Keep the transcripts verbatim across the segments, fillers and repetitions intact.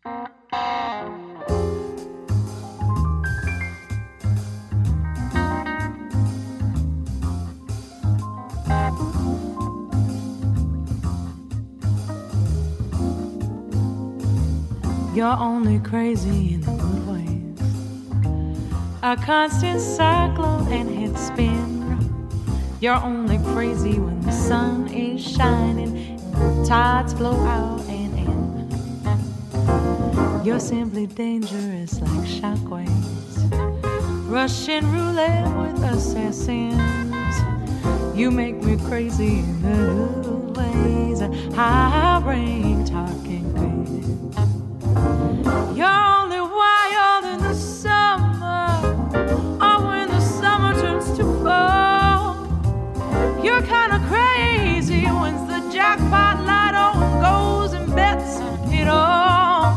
You're only crazy in the good ways. A constant cycle and head spin. You're only crazy when the sun is shining and the tides flow out and in. You're simply dangerous like shockwaves, Russian roulette with assassins. You make me crazy in the good ways. High brain talking crazy. You're only wild in the summer, or when the summer turns to fall. You're kinda crazy when the jackpot light on goes and bets it all.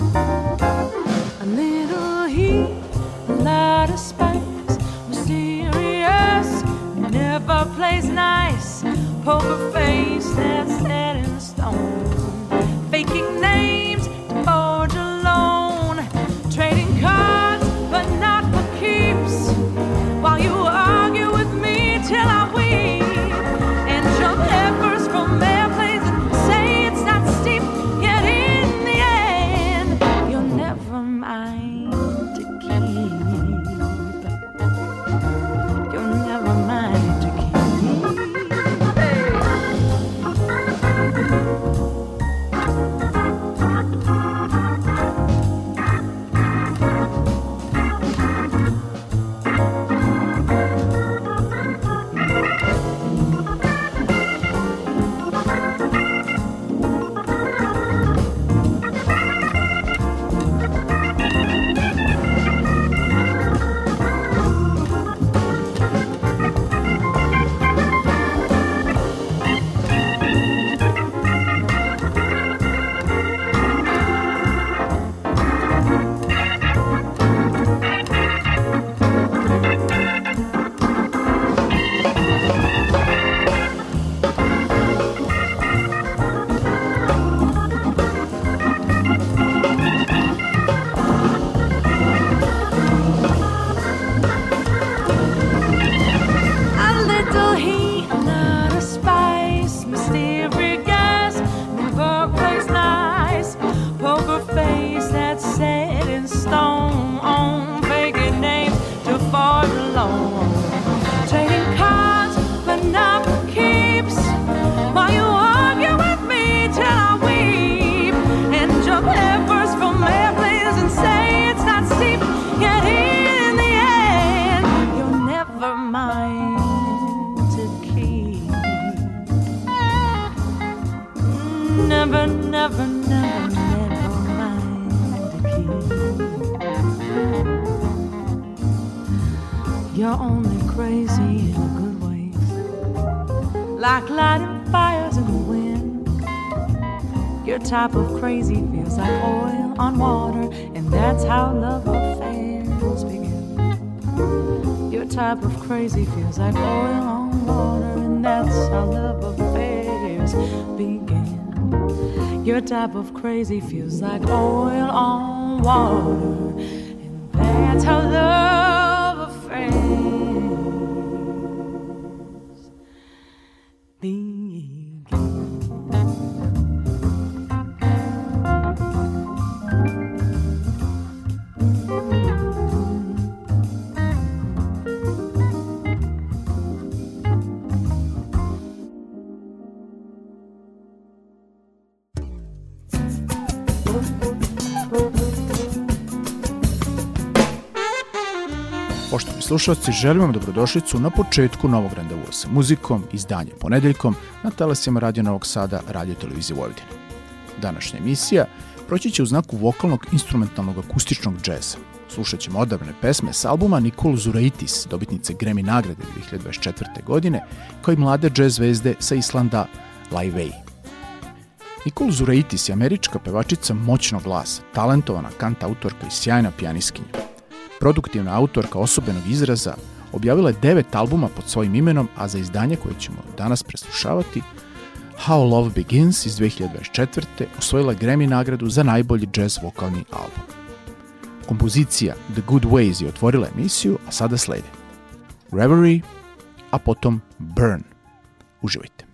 A little heat, a lot of spice, mysterious, never plays nice. Poker face that's set in stone, faking names to forge alone, trading cards but not for keeps, while you argue with me till I weep, and jump headfirst from airplanes and say it's not steep, yet in the end you're never mine to keep. You're never mine to keep. Never, never, never, never mind to keep. You're only crazy in a good way, like lighting fires in the wind. Your type of crazy feels like oil on water, and that's how love affairs begin. Your type of crazy feels like oil on water, and that's how love affairs begin. Your type of crazy feels like oil on water, and that's how love affairs begin. Poštovani slušalci, želim vam dobrodošlicu na početku novog randevua sa muzikom, izdanje ponedeljkom na talasima Radio Novog Sada, Radio Televizije Vojvodine. Današnja emisija proći će u znaku vokalnog instrumentalnog akustičnog džeza. Slušat ćemo odabrane pesme s albuma Nicole Zuraitis, dobitnice Grammy nagrade dve hiljade dvadeset četvrte. godine, kao i mlade džez zvezde sa Islanda Live Aid. Nicole Zuraitis je američka pevačica moćnog glasa, talentovana kantautorka i sjajna pijanistkinja. Produktivna autorka osobenog izraza, objavila je devet albuma pod svojim imenom, a za izdanje koje ćemo danas preslušavati, How Love Begins iz dve hiljade dvadeset četvrte. osvojila Grammy nagradu za najbolji jazz vokalni album. Kompozicija The Good Ways je otvorila emisiju, a sada slede Reverie, a potom Burn. Uživajte.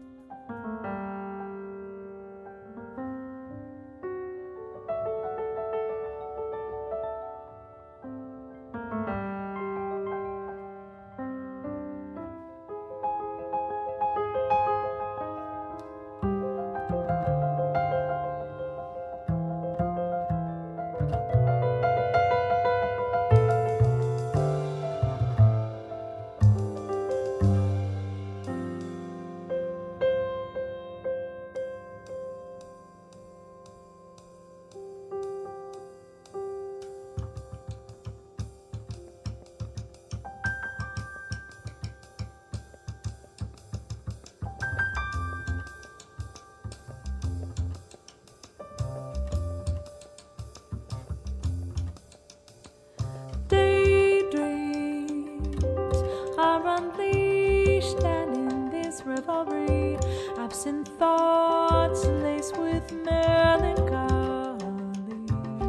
Absent thoughts laced with melancholy,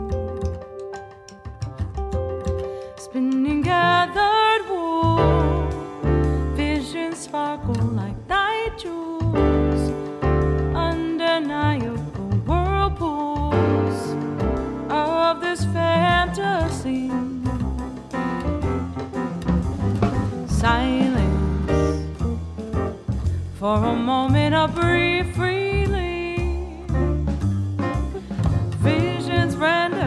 spinning gathered wool, visions sparkle like thy jewels, undeniable whirlpools of this fantasy. Silence for a moment, I breathe freely. Visions render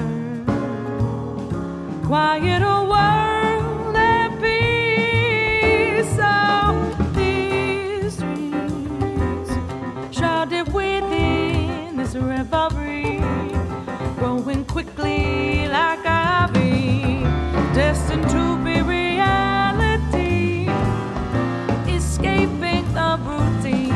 quiet a world at peace. So these dreams, shrouded within this revelry, growing quickly like ivy, destined to be reality, escaping the routine.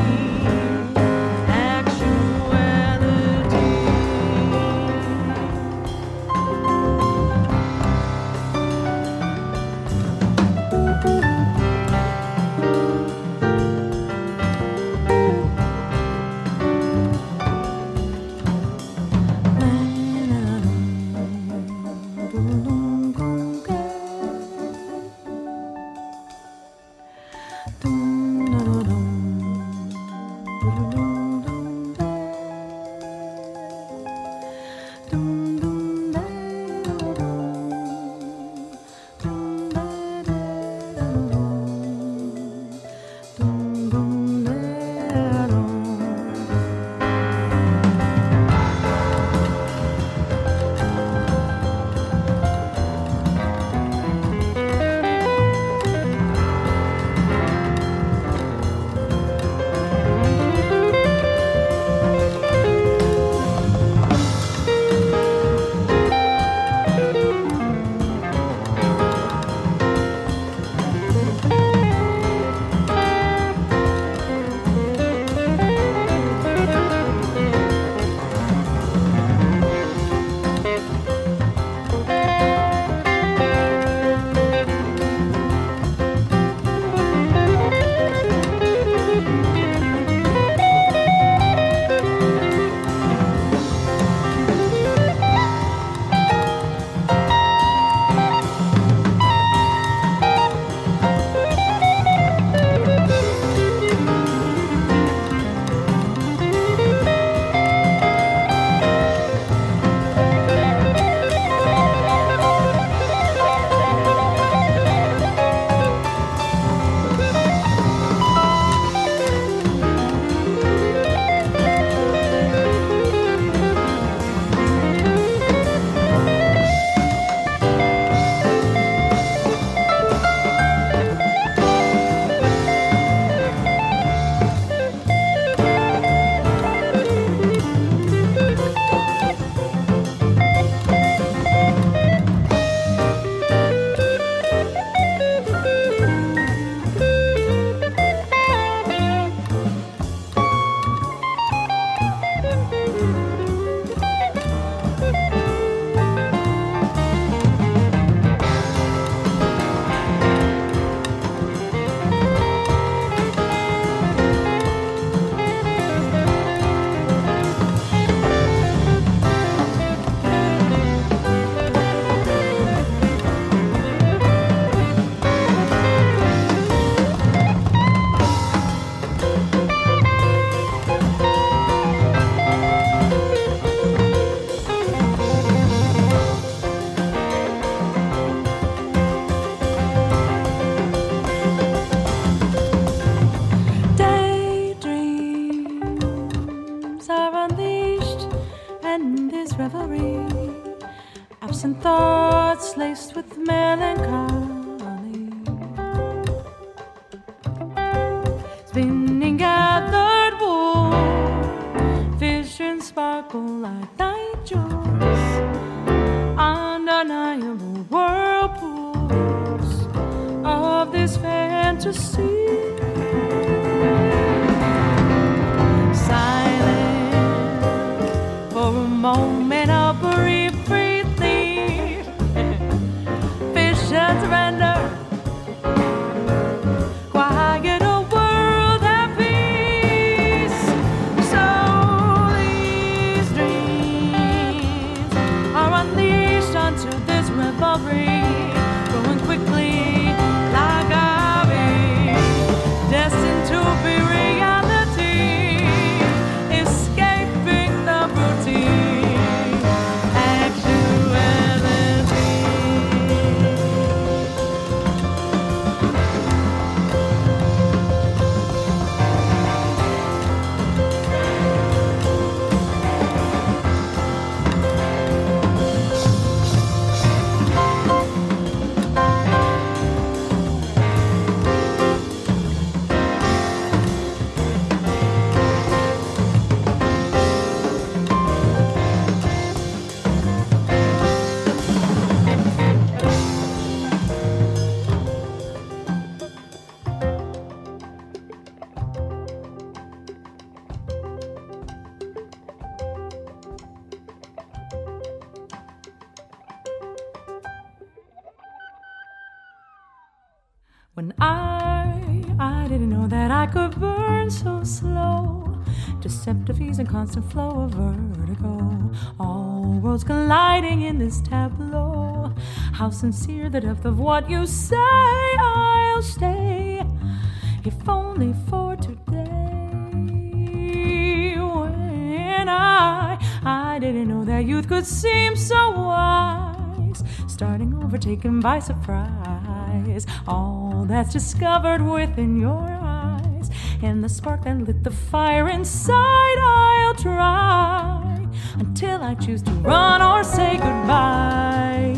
its revelry, absent thoughts laced with melancholy, spinning gathered wool, visions sparkle like night jewels, undeniable whirlpools of this fantasy. Moment of brief relief, visions render quiet, a world at peace. So these dreams are unleashed onto this revelry, growing quickly like ivy, destined to be reality, escaping the routine. When I, I didn't know that I could burn so slow, deceptive ease and constant flow of vertigo, all worlds colliding in this tableau. How sincere the depth of what you say, I'll stay, if only for today. When I, I didn't know that youth could seem so wise, starting over, taken by surprise, all that's discovered within your eyes, and the spark that lit the fire inside, I'll try, until I choose to run or say goodbye.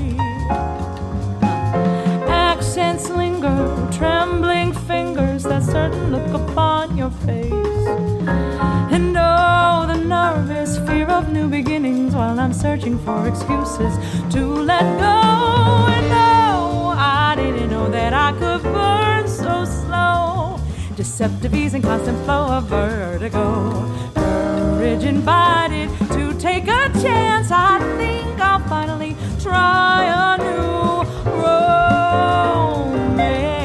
Accents linger, trembling fingers, that certain look upon your face, and oh, the nervous fear of new beginnings, while I'm searching for excuses to let go. And no, I didn't know that I could burn so slow, deceptive ease and constant flow of vertigo. Courage invited to take a chance, I think I'll finally try a new romance.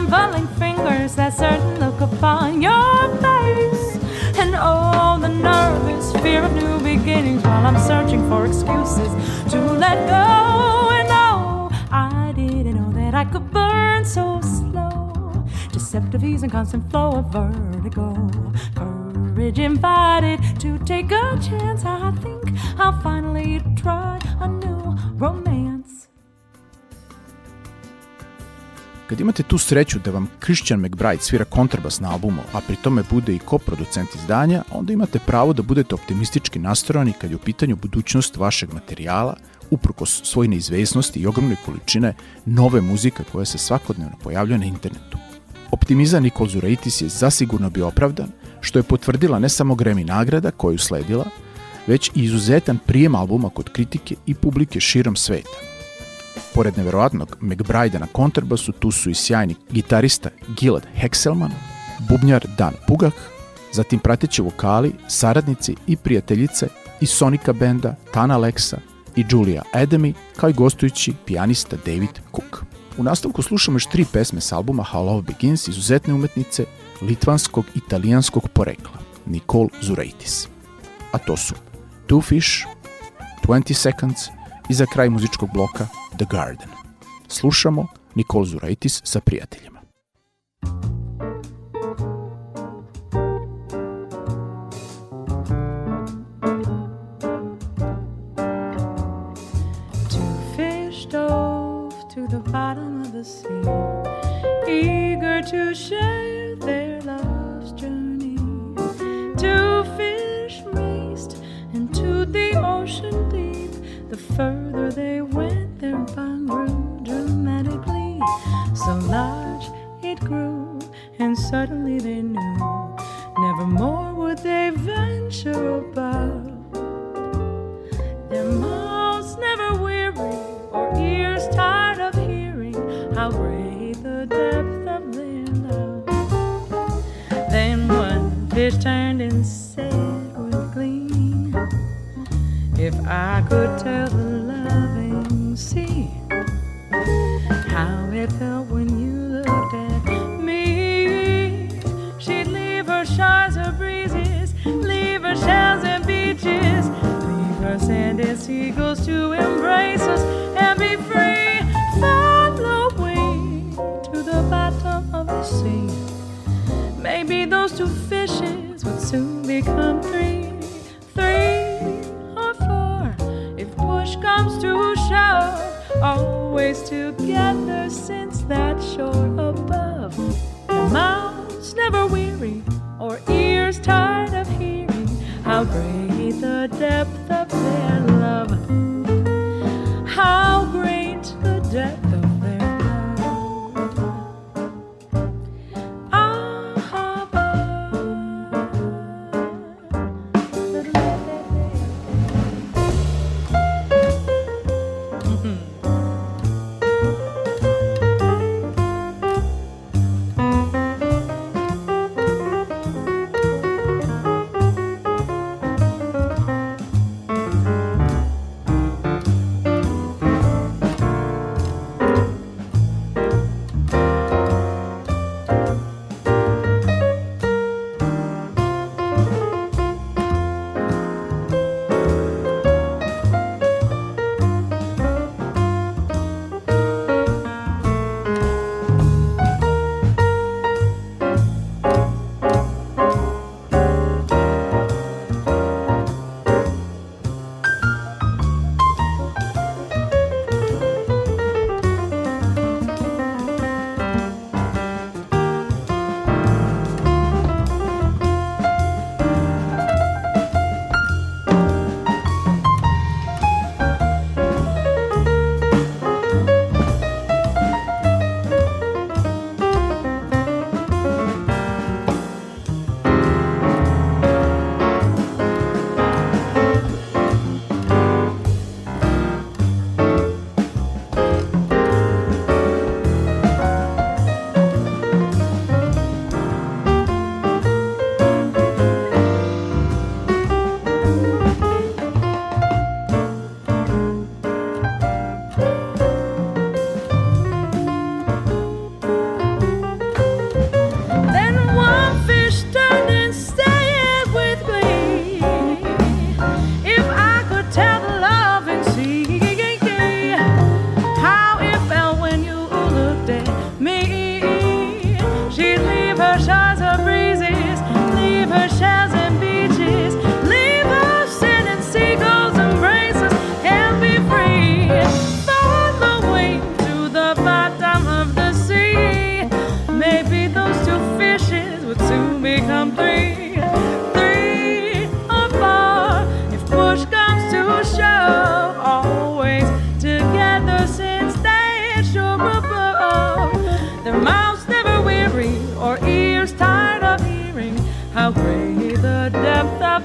trembling fingers, that certain look upon your face, and oh, the nervous fear of new beginnings while I'm searching for excuses to let go. And oh, I didn't know that I could burn so slow, deceptive ease and constant flow of vertigo. Courage invited to take a chance. I think I'll finally try a new romance. Kad imate tu sreću da vam Christian McBride svira kontrabas na albumu, a pri tome bude i koproducent izdanja, onda imate pravo da budete optimistički nastrojeni kad je u pitanju budućnost vašeg materijala, uprkos svoj neizvesnosti i ogromne količine nove muzike koja se svakodnevno pojavljuje na internetu. Optimizam Nicole Zuraitis je zasigurno bio opravdan, što je potvrdila ne samo Grammy nagrada koju je sledila, već i izuzetan prijem albuma kod kritike i publike širom sveta. Pored neverovatnog McBride na kontrabasu, tu su i sjajni gitarista Gilad Hekselman, bubnjar Dan Pugach, zatim prateći vokali, saradnici i prijateljice iz Sonika benda Tana Lexa i Julia Adamy, kao i gostujući pijanista David Cook. U nastavku slušamo još tri pesme s albuma How Love Begins izuzetne umetnice litvanskog italijanskog porekla Nicole Zuraitis. A to su Two Fish, twenty seconds i za kraj muzičkog bloka The Garden. Slušamo Nicole Zuraitis sa prijateljima. To the bottom of the sea, eager to share their love's journey. Two fish raced into the ocean deep. The further they went, their bond grew dramatically. So large it grew, and suddenly they knew never more would they venture above. Their mouths never weary, or ears tired of hearing how great the depth of their love. Then one fish turned and said with glee, if I could tell the loving sea how it felt when you looked at me, she'd leave her shores, her breezes, leave her shells and beaches, leave her sand and seagulls to embrace us and be free. Follow me to the bottom of the sea. Maybe those two fishes would soon become three, three or four, if push comes to shove. Always together since that shore above. Their mouths never weary, or ears tired of hearing how great the depth of their love. How great the depth of their love. Ah, mm-hmm.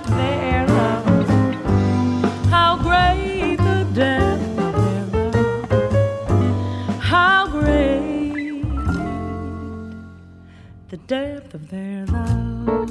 of their love. How great the depth of their love. How great the depth of their love.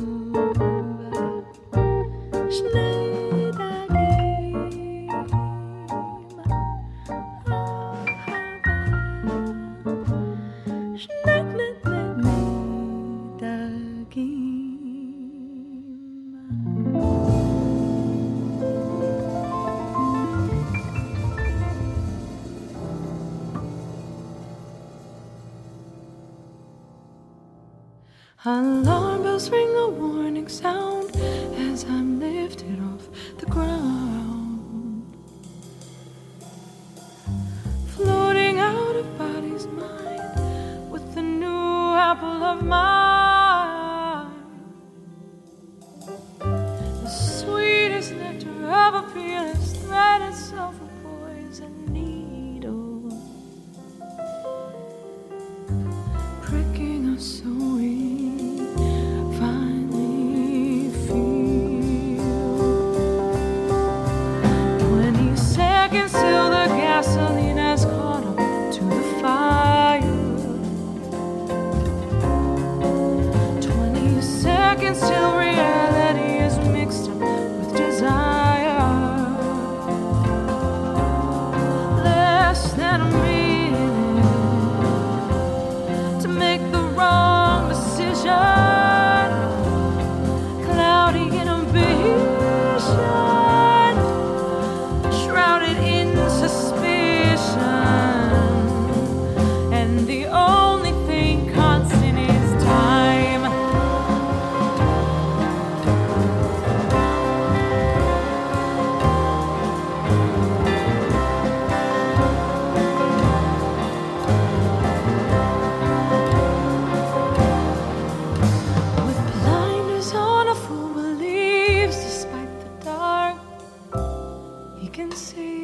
Alarm bells ring a warning sound as I'm lifted off the ground, floating out of body's mind with the new apple of my eye, the sweetest nectar of a peerless thread itself a poison needle, pricking us so we till the gasoline has caught up to the fire. Twenty seconds till reality is mixed up with desire. Less than a minute to make the wrong decision. Cloudy inhibition. And the only thing constant is time. With blinders on, a fool believes despite the dark he can see.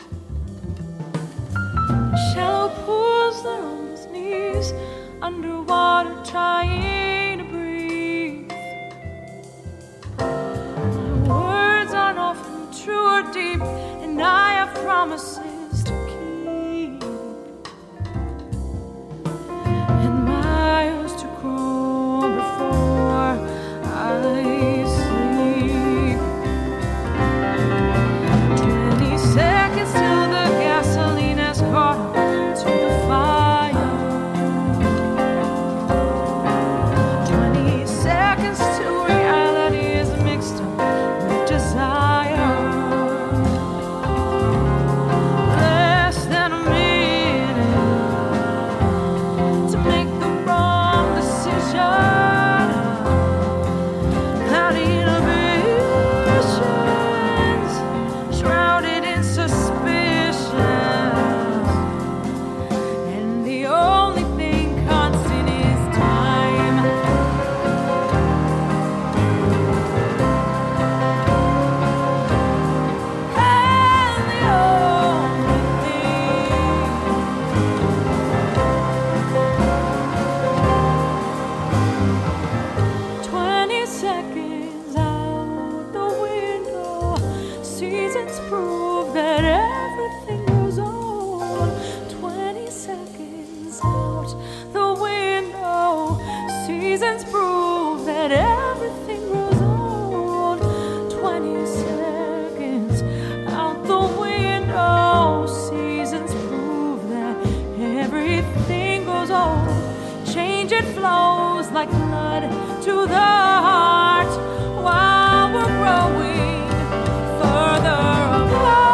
Shallow pools, they're on his knees, underwater trying to breathe. My words aren't often true or deep, and I have promises to keep, and miles to grow before I sleep. Twenty seconds till the gasoline has caught up to the fire. Twenty seconds till reality is mixed up with desire. Less than a minute to make the wrong decision. Cloudy inhibitions, shrouded in suspicion. Seasons prove that everything goes on. Twenty seconds out the window. Seasons prove that everything goes on. Twenty seconds out the window. Seasons prove that everything goes on. Change, it flows like blood to the heart while we're growing further apart.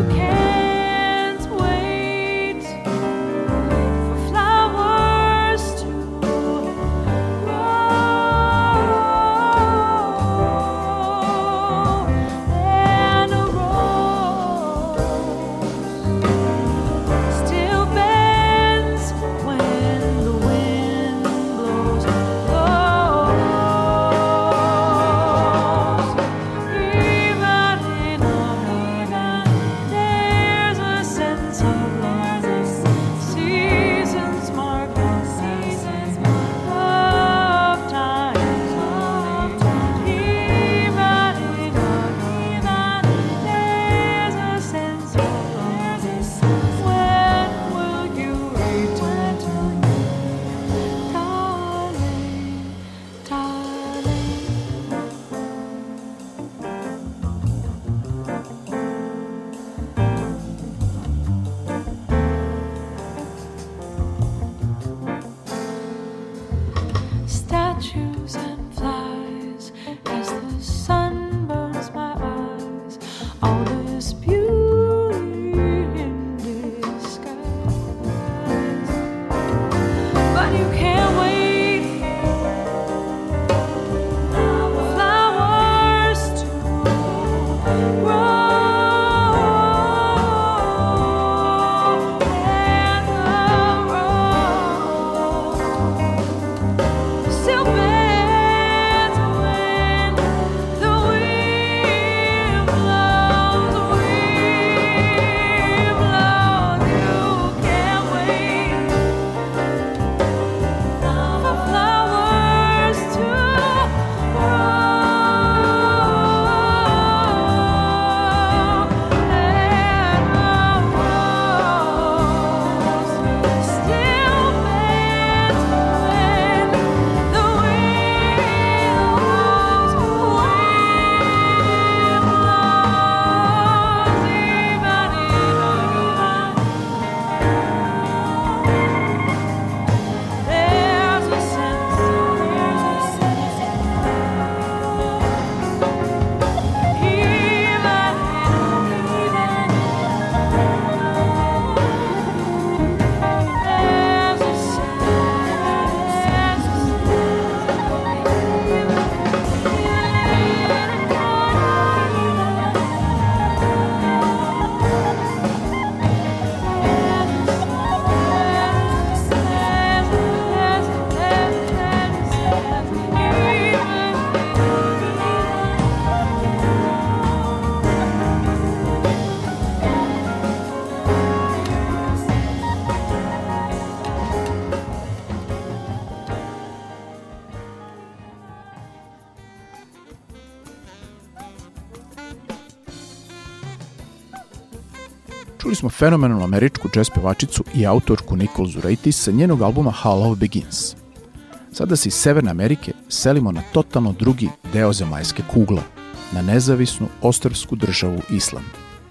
Čuli smo fenomenalnu američku jazz pevačicu i autorku Nicole Zuraitis sa njenog albuma How Love Begins. Sada se iz Severne Amerike selimo na totalno drugi deo zemaljske kugle, na nezavisnu ostrvsku državu Island.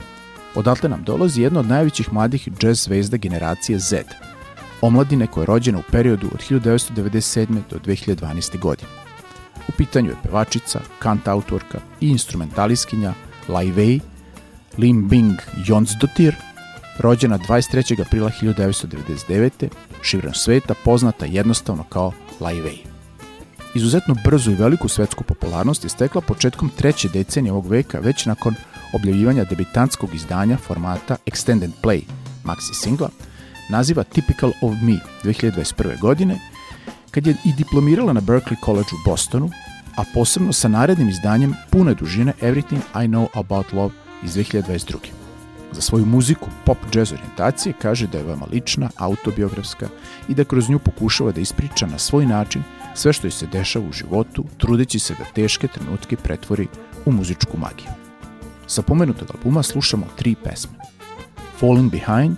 Odatle nam dolazi jedna od najvećih mladih jazz zvezda generacije Z, omladine koja je rođena u periodu od hiljadu devetsto devedeset sedme do dve hiljade dvanaeste. godine. U pitanju je pevačica, kantautorka i instrumentalistkinja Laufey Limbing Jonsdottir, rođena dvadeset trećeg aprila hiljadu devetsto devedeset devete. širom sveta poznata jednostavno kao Laufey. Izuzetno brzo i veliku svetsku popularnost je stekla početkom treće decenije ovog veka, već nakon objavljivanja debitantskog izdanja formata Extended Play maxi singla naziva Typical of Me dve hiljade dvadeset prve. godine, kad je i diplomirala na Berklee College u Bostonu, a posebno sa narednim izdanjem pune dužine Everything I Know About Love iz dve hiljade dvadeset druge. Za svoju muziku pop jazz orijentacije kaže da je veoma lična, autobiografska i da kroz nju pokušava da ispriča na svoj način sve što joj se dešava u životu, trudeći se da teške trenutke pretvori u muzičku magiju. Sa pomenutog albuma slušamo tri pesme: Falling Behind,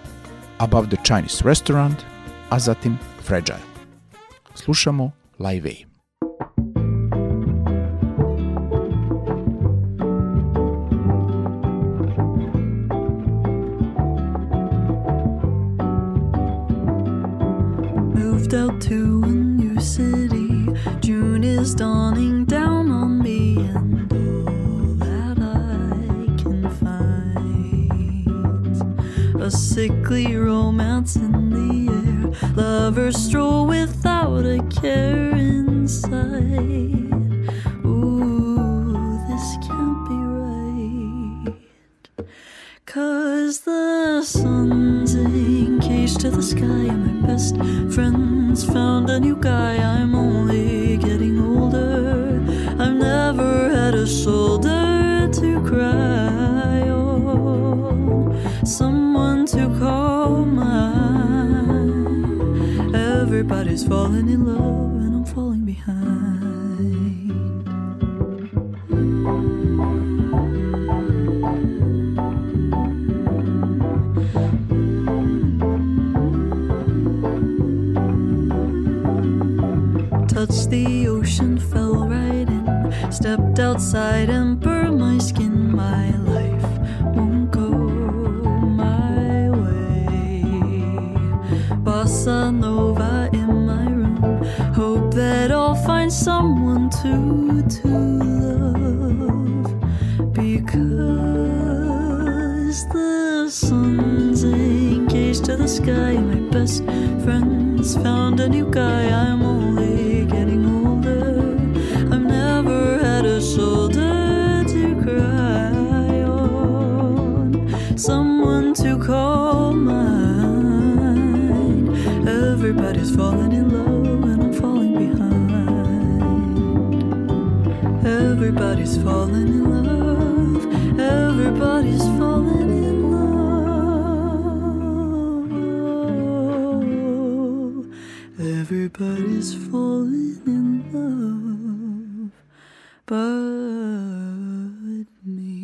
Above the Chinese Restaurant, a zatim Fragile. Slušamo Laufey. Moved out to a new city, June is dawning down on me, and all that I can find a sickly romance in the air. Lovers stroll without a care in sight. Ooh, this can't be right. 'Cause the sun's engaged to the sky, and my best friend's found a new guy. I'm only getting older. I've never had a shoulder to cry on, someone to call mine. Everybody's falling in love and I'm falling behind. Touched the ocean, fell right in, stepped outside and burned my skin. My life won't go my way. Bossa Nova in my room, hope that I'll find someone to, to love. Because the sun's engaged to the sky, my best friend's found a new guy. I'm only getting older. I've never had a shoulder to cry on, someone to call mine. Everybody's falling in love and I'm falling behind. Everybody's falling in love. Everybody's falling in love. Everybody's falling in love but me.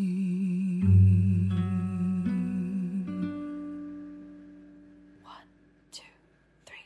One, two, three.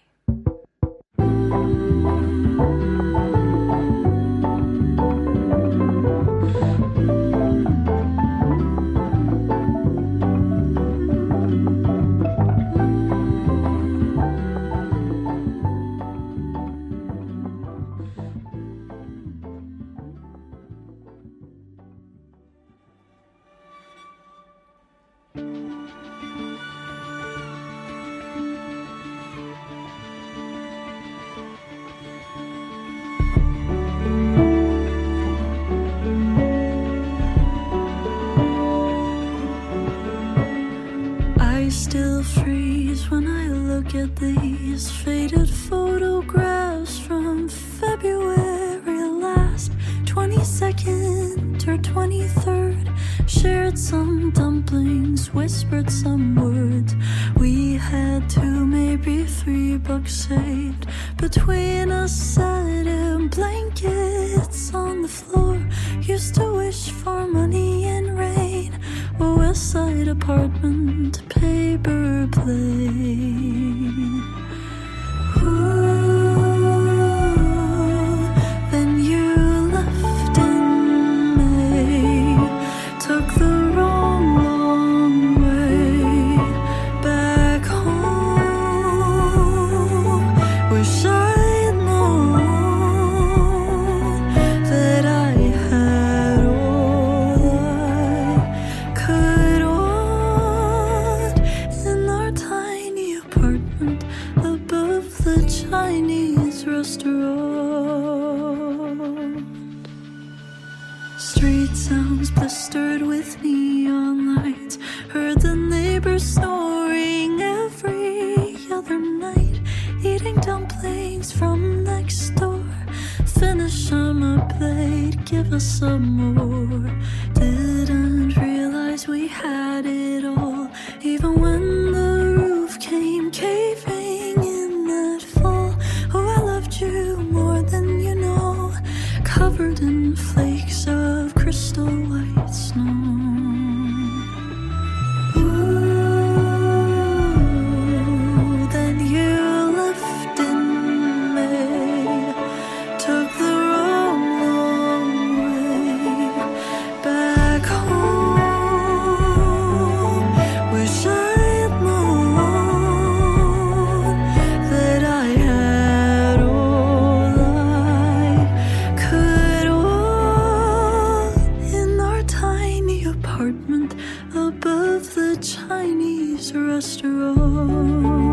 Still freeze when I look at these faded photographs from February last, twenty-second or twenty-third. Shared some dumplings, whispered some words. We had two, maybe three bucks saved between a set and blankets on the floor. Used to wish for money and rain, a west side apartment, paper plane. Ooh, then you left in May, took the wrong, long way back home. Wish I'd known that I had all I could want in our tiny apartment above the Chinese restaurant. Street sounds blistered with neon lights, heard the neighbors snoring every other night, eating dumplings from next door. Finish on a plate, give us some more. Didn't realize we had it all, even when the roof came caving in that fall. Oh, I loved you more than you know, covered in flakes of crystal white snow. Ooh, then you left in May, took the wrong, long way back home. Wish I'd known Jack's restaurant.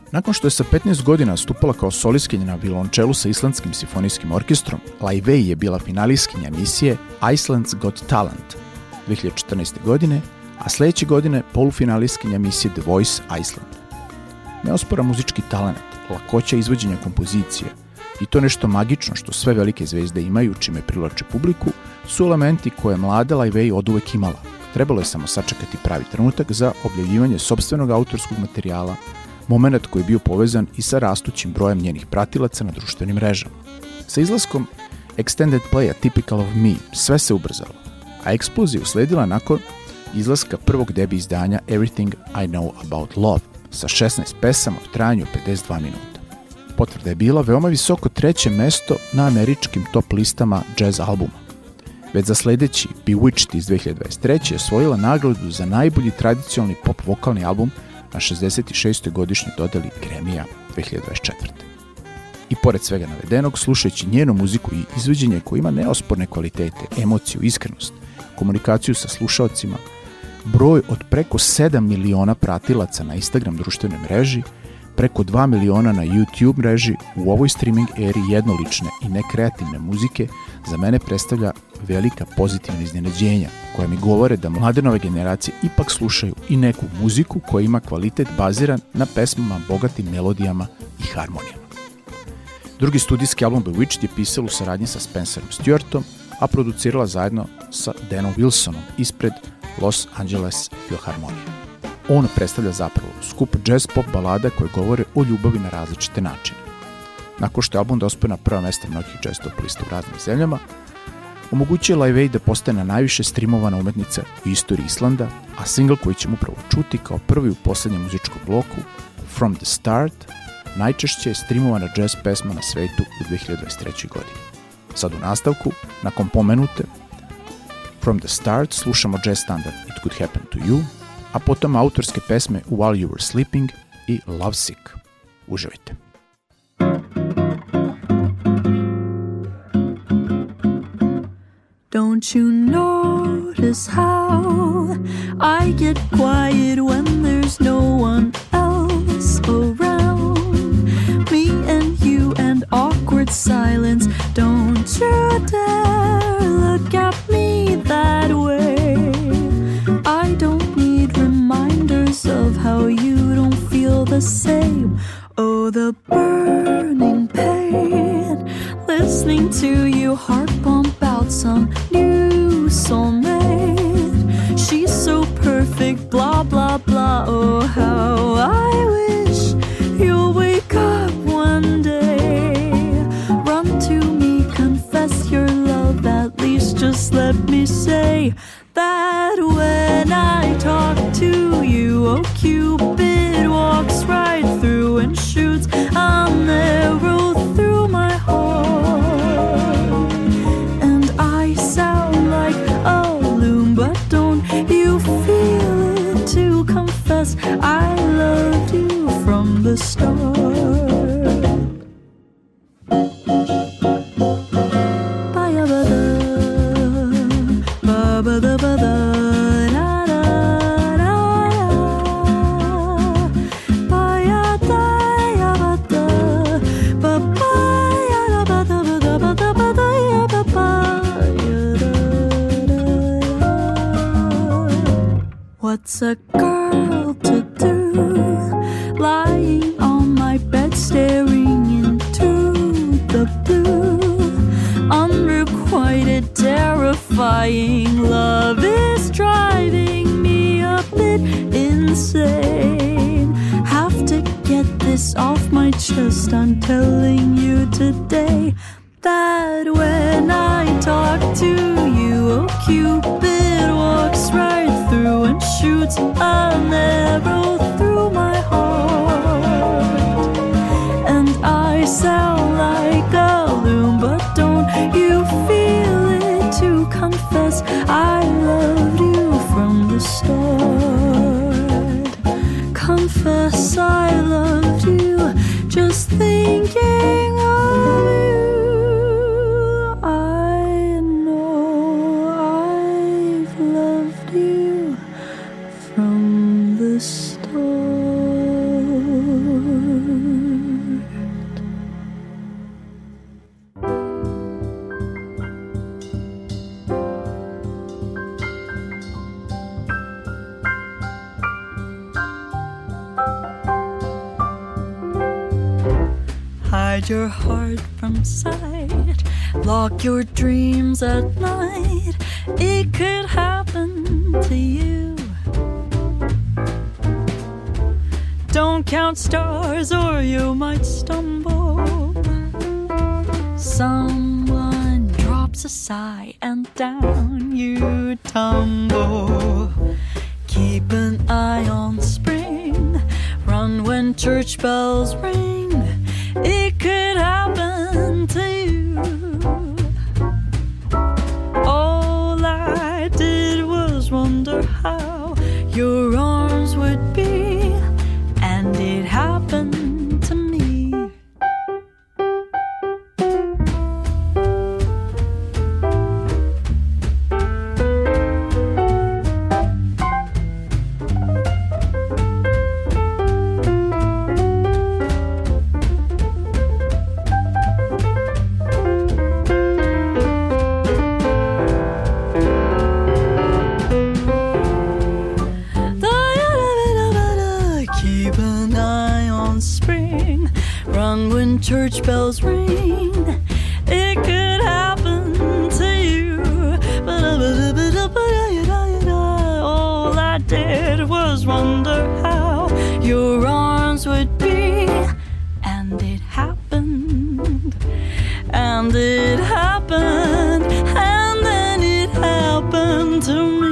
Nakon što je sa petnaest godina stupala kao solistkinja na violončelu sa Islandskim simfonijskim orkestrom, Laufey je bila finalistkinja emisije Iceland's Got Talent dve hiljade četrnaeste. godine, a sledeće godine polufinalistkinja emisije The Voice Iceland. Neosporan muzički talent, lakoća izvođenja kompozicije i to nešto magično što sve velike zvezde imaju čime privlače publiku su elementi koje je mlada Laufey oduvek imala. Trebalo je samo sačekati pravi trenutak za objavljivanje sopstvenog autorskog materijala, moment koji je bio povezan i sa rastućim brojem njenih pratilaca na društvenim mrežama. Sa izlaskom Extended Playa Typical of Me sve se ubrzalo, a eksplozija usledila nakon izlaska prvog debi izdanja Everything I Know About Love sa šesnaest pesama u trajanju pedeset dva minuta. Potvrda je bila veoma visoko treće mesto na američkim top listama jazz albuma. Već za sledeći Bewitched iz dve hiljade dvadeset treće. je osvojila nagradu za najbolji tradicionalni pop vokalni album na šezdeset šestoj godišnjoj dodeli Grammy-a dve hiljade dvadeset četvrte. I pored svega navedenog, slušajući njenu muziku i izvođenje koje ima neosporne kvalitete, emociju, iskrenost, komunikaciju sa slušaocima, broj od preko sedam miliona pratilaca na Instagram društvenoj mreži, preko dva miliona na YouTube mreži, u ovoj streaming eri jednolične i nekreativne muzike za mene predstavlja velika pozitivna iznenađenja koja mi govore da mlade nove generacije ipak slušaju i neku muziku koja ima kvalitet baziran na pesmama bogatim melodijama i harmonijama. Drugi studijski album Bewitched je pisala u saradnji sa Spencerom Stewartom, a producirala zajedno sa Danom Wilsonom ispred Los Angeles Philharmonije. On predstavlja zapravo skup jazz pop balada koje govore o ljubavi na različite načine. Nakon što je album dospeo na prva mesta mnogih jazz top lista u raznim zemljama, omogućuje Laufey da postane najviše streamovana umetnica u istoriji Islanda, a singl koji ćemo upravo čuti kao prvi u poslednjem muzičkom bloku, From the Start, najčešće je streamovana jazz pesma na svetu u dve hiljade dvadeset trećoj. godini. Sad u nastavku, nakon pomenute From the Start, slušamo jazz standard It Could Happen to You, a potom autorske pesme While You Were Sleeping i Lovesick. Uživajte. Don't you notice how I get quiet when there's no one else around? Me and you and awkward silence. Don't you dare look at me that way. I don't need reminders of how you don't feel the same. Oh, the burning pain, listening to you heart pump out some new soulmate. She's so perfect, blah, blah, blah. Oh, how I wish you'll wake up one day. Run to me, confess your love, at least just let me say that when I talk to you, oh, Cupid walks right through and shoots an arrow through my heart. And I sound like a loon, but don't you feel it to confess I loved you from the start. What's a girl to do, lying on my bed staring into the blue? Unrequited, terrifying love is driving me a bit insane. Have to get this off my chest, I'm telling you today that when I talk to you, oh, Cupid walks right through and shoots an arrow through my heart. And I sound like a loon, but don't you feel it to confess I loved you from the start. Confess I loved you, just thinking of you. From the start. hide your heart from sight, lock your dreams at night. It could happen to you. Don't count stars or you might stumble. Someone drops a sigh and down you tumble. Keep an eye on spring, run when church bells ring. It could happen to you. All I did was wonder how your arms would be, and it happened to me. Church bells ring. It could happen to you. All I did was wonder how your arms would be, and it happened, and it happened, and then it happened to me.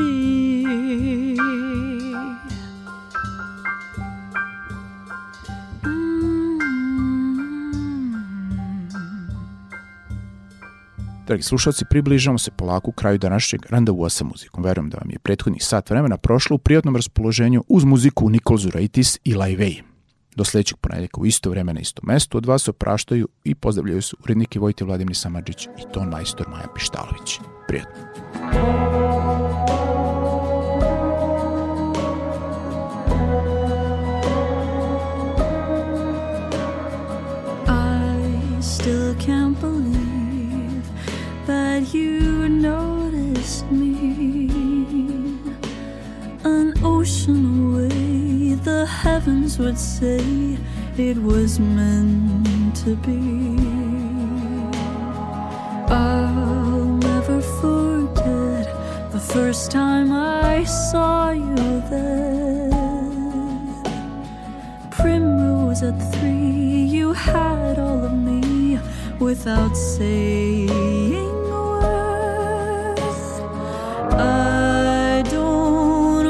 Dragi slušalci, približamo se polako kraju današnjeg randevua sa muzikom. Verujem da vam je prethodnih sat vremena prošlo u prijatnom raspoloženju uz muziku Nicole Zuraitis i Lai Wei. Do sljedećeg ponedjeljka u isto vreme na istom mestu od vas se opraštaju i pozdravljaju se urednik i Vojte Vladimir Samardžić i ton majstor Maja Pištalović. Prijatno. I still can't believe that you noticed me. An ocean away, the heavens would say it was meant to be. I'll never forget the first time I saw you there. Primrose at three, you had all of me without saying I don't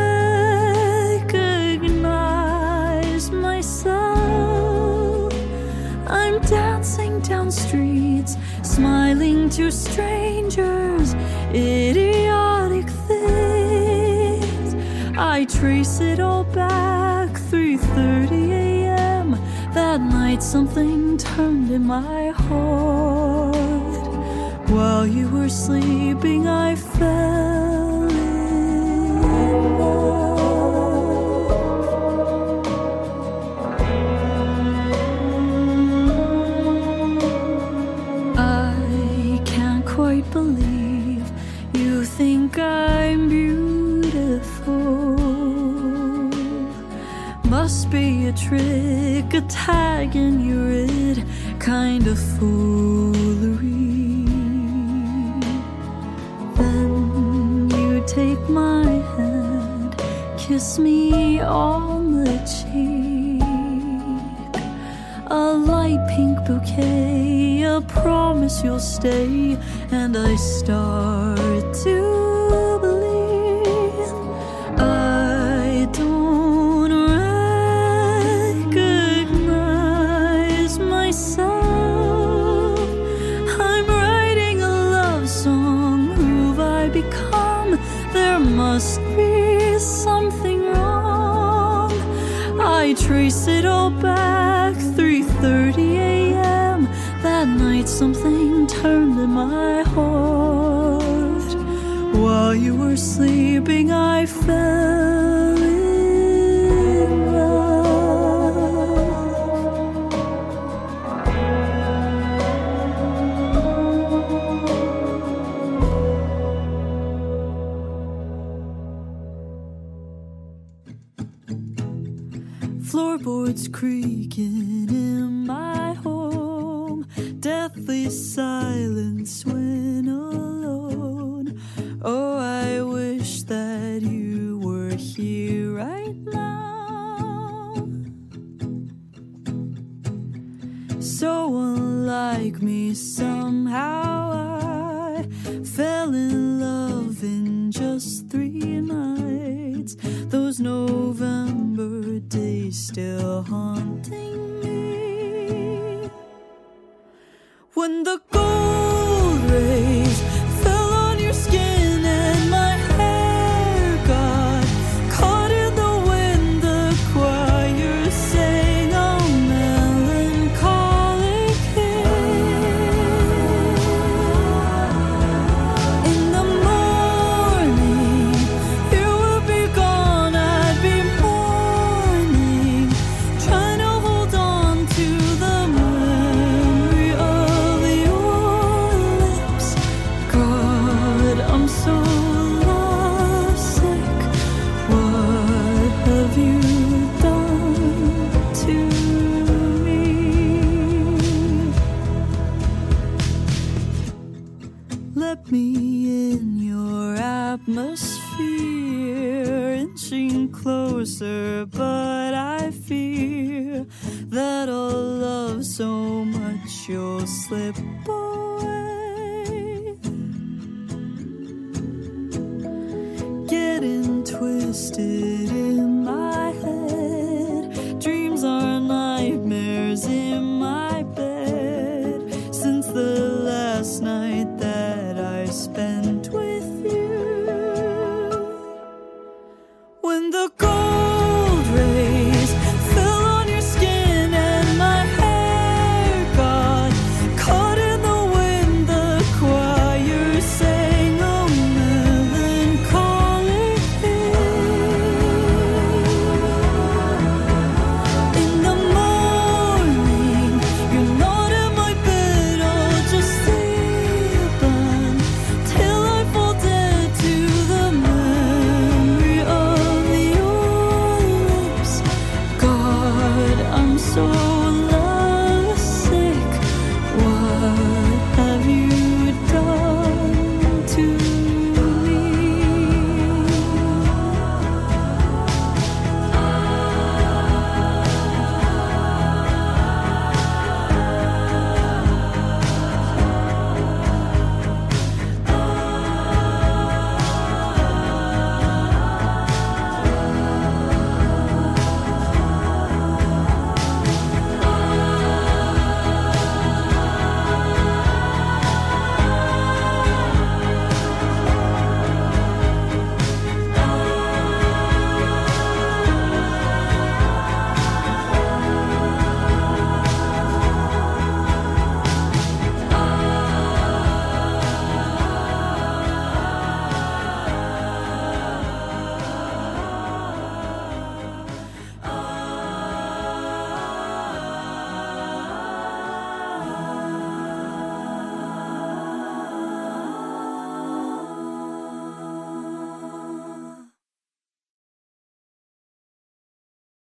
recognize myself. I'm dancing down streets, smiling to strangers, idiotic things. I trace it all back, three thirty a.m. That night something turned in my heart. While you were sleeping, I fell in love. I can't quite believe you think I'm beautiful. Must be a trick, a tag in your it kind of foolery. Take my hand, kiss me on the cheek. A light pink bouquet, a promise you'll stay, and I start to believe I don't recognize myself. I'm writing a love song, who've I become? There must be something wrong. I trace it all back, three thirty a.m. That night something turned in my heart. While you were sleeping, I fell in love. Floorboards creaking in my home. be silence when alone. Oh, I wish that you were here right now. So unlike me, somehow I fell in love in just three nights. Those November days still haunting me. When the gold rays fell on your skin and my hair got caught in the wind, the choir sang a melancholic hymn. In the morning, you would be gone, I'd be mourning, trying to hold on to the memory of your lips. God, I'm so lovesick. What have you done to me? Let me in your atmosphere, inching closer, but I fear that I'll love so much you'll slip away. Getting twisted in my